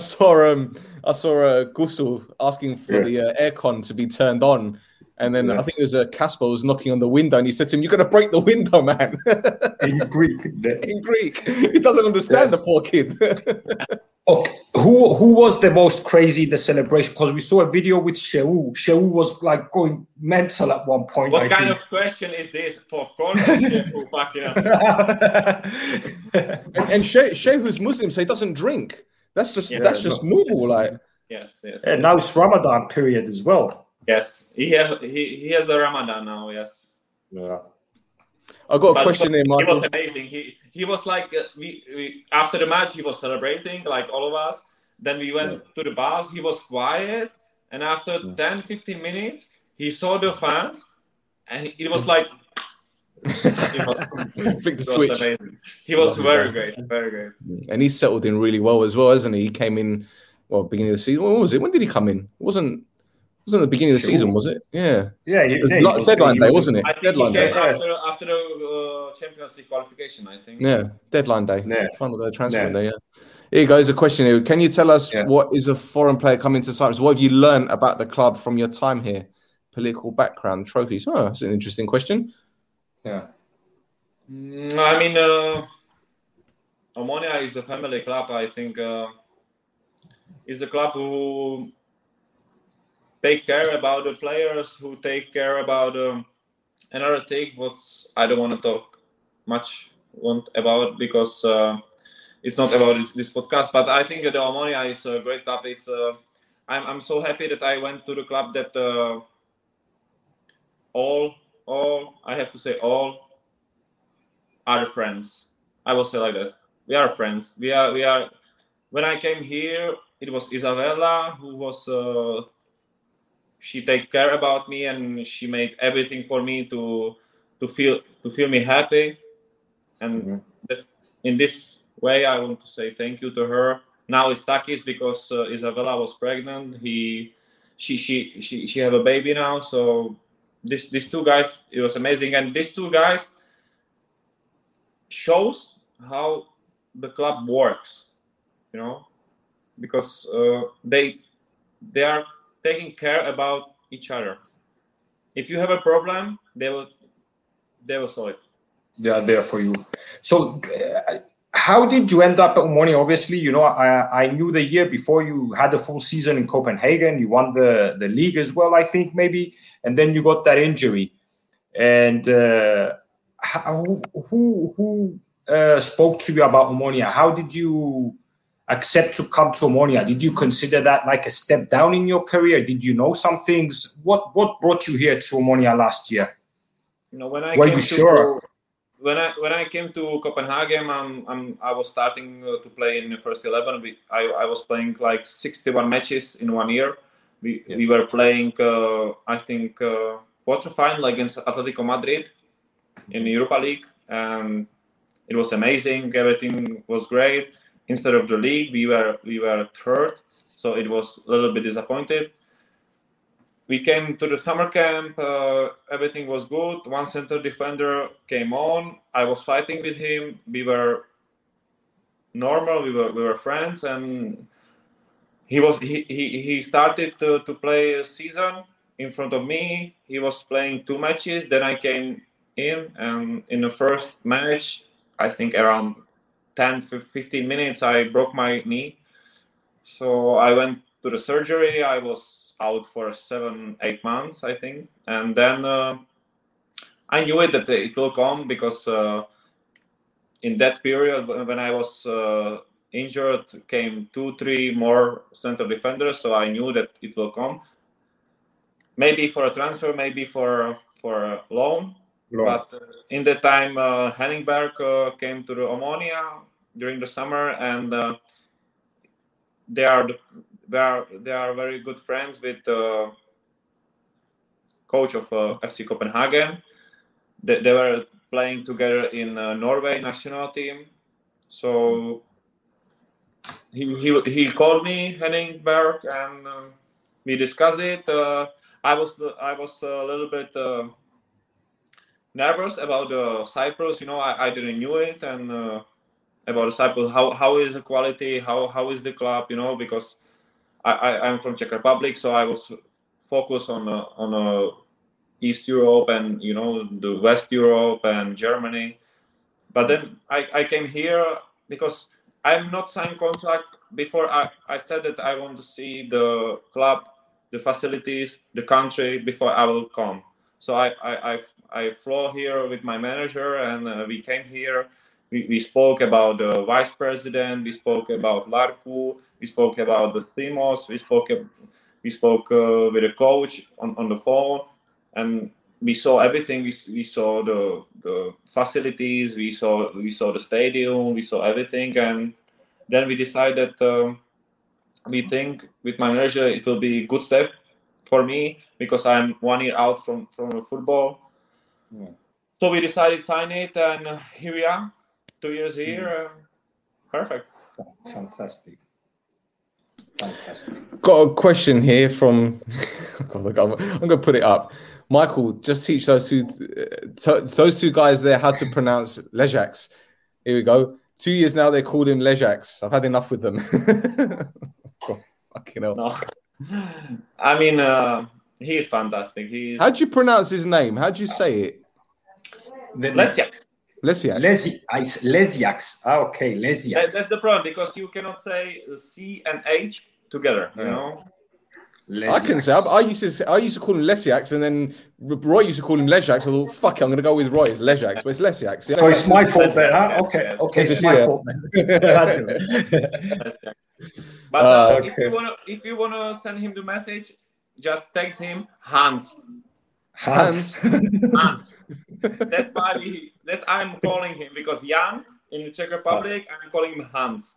saw Gusul asking for the aircon to be turned on. And then I think it was Casper was knocking on the window, and he said to him, "You're going to break the window, man." In Greek. In Greek. He doesn't understand the poor kid. Okay. Who was the most crazy in the celebration? Because we saw a video with Sheu. Sheu was like going mental at one point. What kind of question is this? Of course, Sheu fucking up. And Sheu who's Muslim, so he doesn't drink. That's just normal. Like yes. And now it's Ramadan period as well. Yes, he has a Ramadan now. Yes. Yeah. I got a question here, Michael. He was amazing. He was like we after the match he was celebrating like all of us. Then we went to the bus. He was quiet, and after 10-15 minutes, he saw the fans, and it was like Flick the switch. Amazing. He was very great. And he settled in really well as well, hasn't he? He came in beginning of the season. When was it? When did he come in? It wasn't the beginning of the season, was it? Yeah. It was deadline day, wasn't it? I think deadline he came day. after the Champions League qualification, I think. Yeah, deadline day. Yeah. Final day transfer window, yeah. Here goes a question here. Can you tell us what is a foreign player coming to Cyprus? What have you learned about the club from your time here? Political background, trophies. Oh, that's an interesting question. Yeah. I mean, Omonia is a family club. I think is the club who take care about the players, who take care about another thing. What I don't want to talk much about because it's not about this podcast. But I think the Omonia is a great club. It's I'm so happy that I went to the club that all I have to say all are friends. I will say like that. We are friends. We are. When I came here, it was Isabella who was. She take care about me and she made everything for me to feel me happy, and in this way I want to say thank you to her. Now it's Takis because Isabella was pregnant. She have a baby now, so these two guys, it was amazing, and these two guys shows how the club works, because they are taking care about each other. If you have a problem, they will solve it. They are there for you. So how did you end up at Omonia? Obviously, I knew the year before you had a full season in Copenhagen. You won the league as well, I think, maybe. And then you got that injury. And who spoke to you about Omonia? How did you accept to come to Omonia? Did you consider that like a step down in your career? Did you know some things? What brought you here to Omonia last year? When I Were you sure? When I came to Copenhagen, I was starting to play in the first 11. I was playing like 61 matches in 1 year. We were playing, I think, quarterfinal against Atletico Madrid in the Europa League, and it was amazing. Everything was great. Instead of the league, we were third, so it was a little bit disappointed. We came to the summer camp. Everything was good. One center defender came on. I was fighting with him. We were normal. We were friends, and he started to play a season in front of me. He was playing 2 matches. Then I came in, and in the first match, I think around 10-15 minutes, I broke my knee. So I went to the surgery. I was out for 7-8 months, I think. And then I knew that it will come because in that period when I was injured, came 2-3 more center defenders. So I knew that it will come. Maybe for a transfer, maybe for a loan. But in that time, Henningberg came to the Omonia during the summer, and they are very good friends with the coach of FC Copenhagen. They were playing together in Norway national team. So he called me, Henningberg, and we discussed it. I was a little bit nervous about Cyprus. I didn't knew it, and about Cyprus, how is the quality, how is the club, because I'm from Czech Republic, so I was focused on East Europe and the West Europe and Germany. But then I came here because I'm not signed contract. Before I said that I want to see the club, the facilities, the country before I will come. So I flew here with my manager, and we came here. We spoke about the vice president. We spoke about Larku. We spoke about the Themos. We spoke with the coach on the phone, and we saw everything. We saw the facilities. We saw the stadium. We saw everything, and then we decided. We think with my manager it will be a good step for me because I'm 1 year out from football. Yeah. So we decided to sign it, and here we are. 2 years here. Perfect. Fantastic. Got a question here from I'm going to put it up. Michael, just teach those two guys there how to pronounce Ležáks. Here we go. 2 years now they called him Ležáks. I've had enough with them. Fucking hell. No. I mean, he is fantastic. How do you pronounce his name? How do you say it? Ležáks. Ležáks. Okay, Ležáks. That's the problem, because you cannot say C and H together. You know. Ležáks. I can say I used to call him Ležáks, and then Roy used to call him Ležáks. I thought, fuck it, I'm going to go with Roy. It's Ležáks, but it's Ležáks. Yeah. So it's my fault then, huh? Okay, it's my fault then. But if you wanna send him the message, just text him Hans. Hans. That's why I'm calling him, because Jan in the Czech Republic, I'm calling him Hans.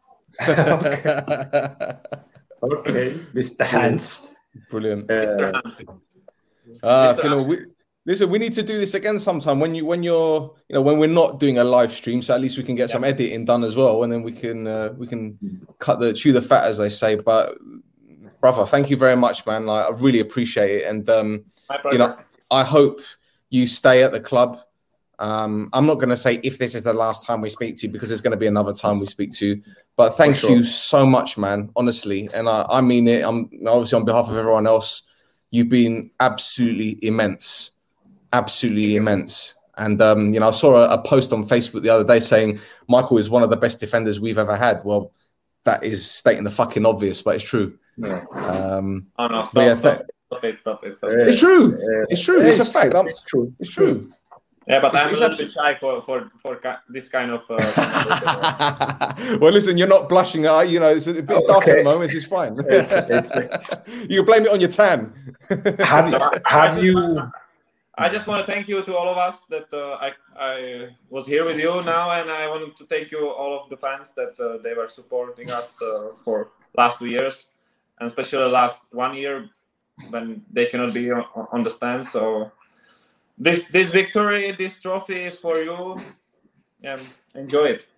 Okay, Mr. Hans. Brilliant. Mr. Hans. Listen, we need to do this again sometime when we're not doing a live stream, so at least we can get some editing done as well, and then we can chew the fat, as they say. But brother, thank you very much, man. I really appreciate it, and I hope you stay at the club. I'm not going to say if this is the last time we speak to you, because there's going to be another time we speak to you. But thank you so much, man. Honestly, and I mean it. I'm obviously on behalf of everyone else. you've been absolutely immense. Absolutely immense. And, I saw a post on Facebook the other day saying Michael is one of the best defenders we've ever had. Well, that is stating the fucking obvious, but it's true. Yeah. Stop it. It's true. It's true. It's a fact. It's true. It's true. Yeah, but I'm a little bit shy for this kind of... Well, listen, you're not blushing. It's a bit dark at the moment. It's fine. You can blame it on your tan. Have you... I just want to thank you to all of us that I was here with you now, and I wanted to thank you all of the fans that they were supporting us for last 2 years, and especially last 1 year when they cannot be on the stand. So this victory, this trophy is for you, and enjoy it.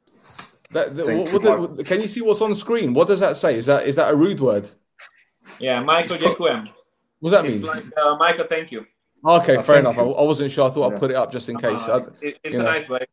Can you see what's on screen? What does that say? Is that a rude word? Yeah, Michael Jekuem. What does that mean? It's like Michael, thank you. Okay, fair enough. I wasn't sure. I thought I'd put it up just in case. It's a nice way.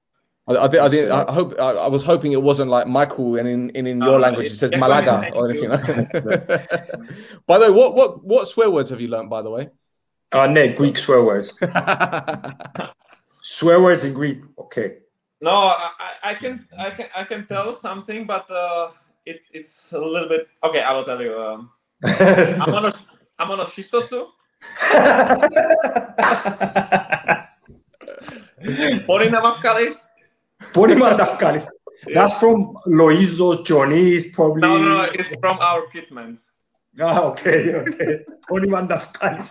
I was hoping it wasn't like Michael, and in your language it says Malaga or anything. By the way, what swear words have you learnt? By the way, no, Greek swear words. Swear words in Greek. Okay. No, I can tell something, but it's a little bit. Okay, I will tell you. I'm on a shistosu. Porinamafkalis. That's from Loizos, Johnny's, probably. No, it's from our kitmans. Okay. Porinamafkalis.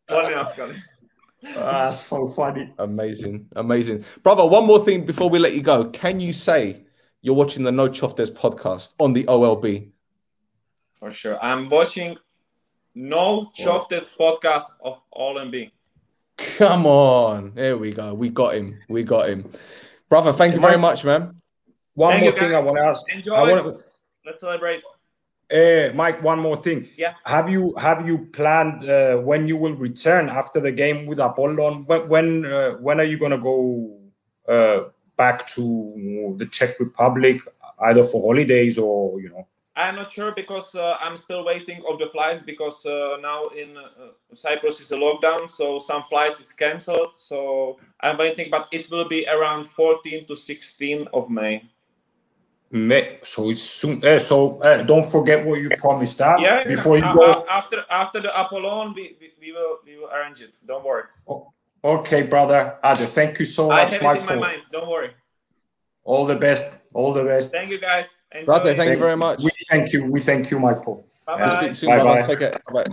That's so funny. Amazing. Brother, one more thing before we let you go. Can you say you're watching the No Choftes podcast on the OLB? For sure. I'm watching No Choftes podcast of OLB. Come on. There we go. We got him. Brother, thank you very much, man. One more thing I want to ask. Enjoy. Let's celebrate. Mike, one more thing. Yeah. Have you planned when you will return after the game with Apollon? When are you going to go back to the Czech Republic, either for holidays or, I'm not sure because I'm still waiting of the flights because now in Cyprus is a lockdown, so some flights is cancelled. So I'm waiting, but it will be around 14 to 16 of May. So it's soon. Don't forget what you promised before you go. After the Apollon, we will arrange it. Don't worry. Okay, brother. Ade, thank you so much, Michael. I have it in my mind. Don't worry. All the best. Thank you, guys. Enjoy. Brother, thank you very much. We thank you, Michael. Bye-bye. Speak soon, brother. Take it. Bye.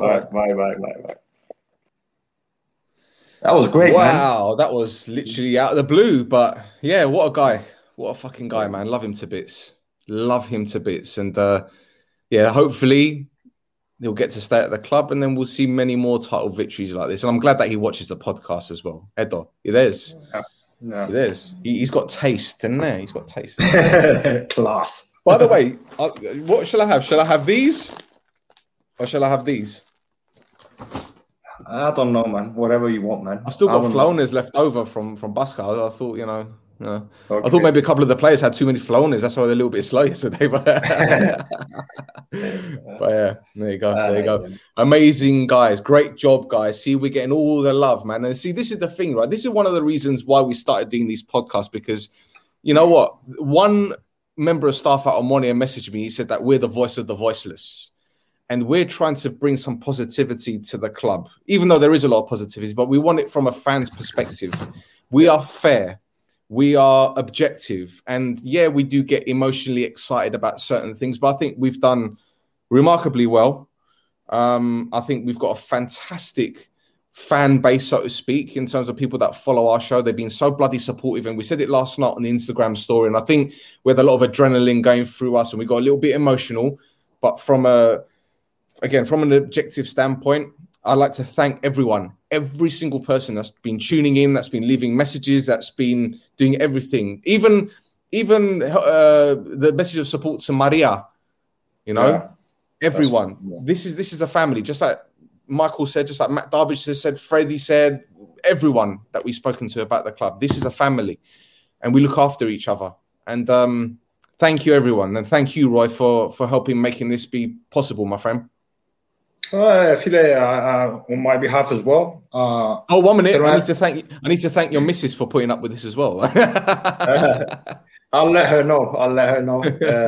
That was great, man. Wow, that was literally out of the blue. But yeah, what a guy. What a fucking guy, man. Love him to bits. And hopefully he'll get to stay at the club and then we'll see many more title victories like this. And I'm glad that he watches the podcast as well. Edo, he there's. Yeah. He is. He's got taste, isn't there? He's got taste. Class. By the way, what shall I have? Shall I have these? Or shall I have these? I don't know, man. Whatever you want, man. I've still got flowners left over from Basca. I thought, Okay. I thought maybe a couple of the players had too many flowners. That's why they're a little bit slow yesterday. But yeah, there you go. Amazing, guys. Great job, guys. See, we're getting all the love, man. And see, this is the thing, right? This is one of the reasons why we started doing these podcasts, because you know what? One member of staff at Omonia messaged me. He said that we're the voice of the voiceless. And we're trying to bring some positivity to the club, even though there is a lot of positivity, but we want it from a fan's perspective. We are fair. We are objective. And yeah, we do get emotionally excited about certain things, but I think we've done remarkably well. I think we've got a fantastic fan base, so to speak, in terms of people that follow our show. They've been so bloody supportive. And we said it last night on the Instagram story. And I think we had a lot of adrenaline going through us and we got a little bit emotional. But from an objective standpoint, I'd like to thank everyone, every single person that's been tuning in, that's been leaving messages, that's been doing everything. Even the message of support to Maria, everyone. Yeah. This is a family, just like Michael said, just like Matt Darby said, Freddie said, everyone that we've spoken to about the club. This is a family, and we look after each other. And thank you, everyone, and thank you, Roy, for helping making this be possible, my friend. Philly, on my behalf as well. 1 minute. I need to thank your missus for putting up with this as well. I'll let her know.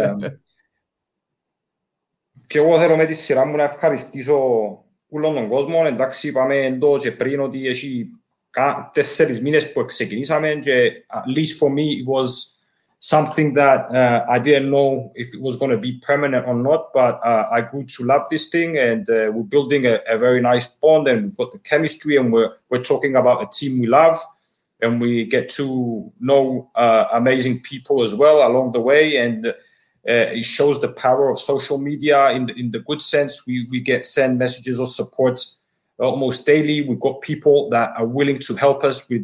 Και εγώ θέλω με τη σειρά μου να ευχαριστήσω όλον τον κόσμο. Εντάξει, πάμε εδώ και πριν ότι έχει 4 μήνες που ξεκινήσαμε και at least for me it was something that I didn't know if it was going to be permanent or not, but I grew to love this thing, and we're building a very nice bond, and we've got the chemistry, and we're talking about a team we love, and we get to know amazing people as well along the way, and it shows the power of social media in the good sense. We get send messages of support almost daily. We've got people that are willing to help us with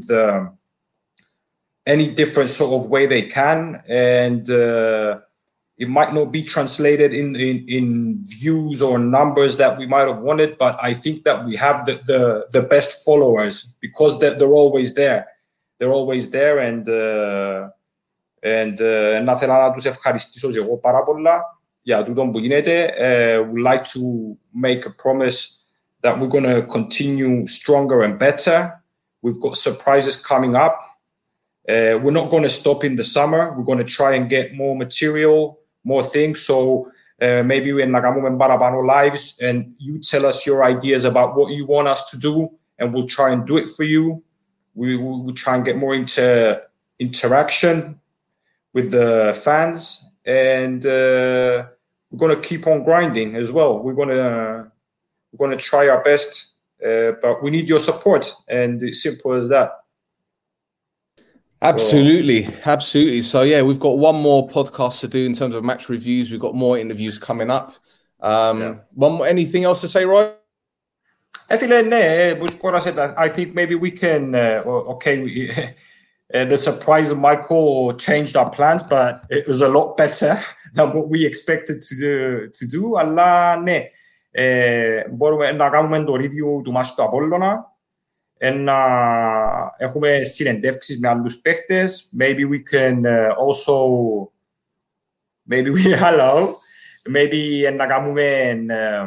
any different sort of way they can, and it might not be translated in views or numbers that we might have wanted, but I think that we have the best followers because they're always there. They're always there, and να θέλω να τους ευχαριστήσω και εγώ πάρα πολλά για τούτο που γίνεται. We'd like to make a promise that we're going to continue stronger and better. We've got surprises coming up. We're not going to stop in the summer. We're going to try and get more material, more things. So maybe we're να κάνουμε παραπάνω lives, and you tell us your ideas about what you want us to do, and we'll try and do it for you. We'll try and get more into interaction with the fans, and we're going to keep on grinding as well. We're going to try our best, but we need your support, and it's simple as that. Absolutely. So yeah, we've got one more podcast to do in terms of match reviews. We've got more interviews coming up. Anything else to say, Roy? I think maybe we can. The surprise of Michael changed our plans, but it was a lot better than what we expected to do. Αλλά ναι, μπορούμε να κάνουμε το review του match του Απόλλωνα. Να έχουμε συνεντεύξεις με άλλους παίχτες. Maybe we can also maybe να κάνουμε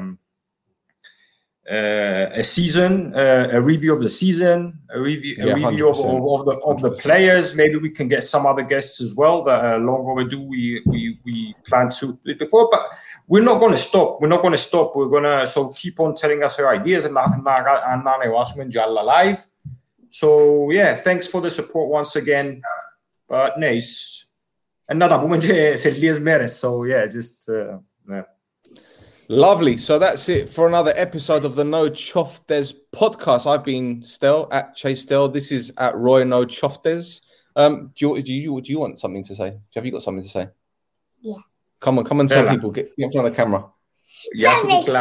a season, a review of the season, a review of the players. Maybe we can get some other guests as well that are long overdue. We plan to do it before, but we're not going to stop. We're going to keep on telling us our ideas and live. So yeah, thanks for the support once again. But nice. And so yeah, just yeah. Lovely. So that's it for another episode of the No Choftes podcast. I've been Stel at Chase Stel. This is at Roy No Choftes. Do you want something to say? Have you got something to say? Yeah. Come on, tell people. Get in front of the camera. You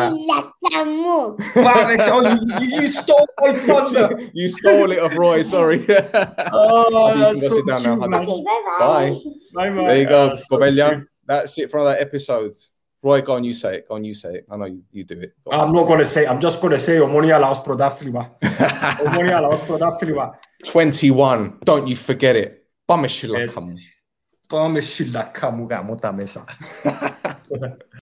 stole my thunder. You stole it of Roy. Sorry. That's so down cute, now, Okay, Bye. bye. Bye. There you go, Bobellia. That's it for another episode. Roy, go on, you say it. I know you do it. I'm not going to say. I'm just going to say Omonia Laos Prodaflima. 21. Don't you forget it. Bameshila kamu. Bameshila kamu ga mota mesa.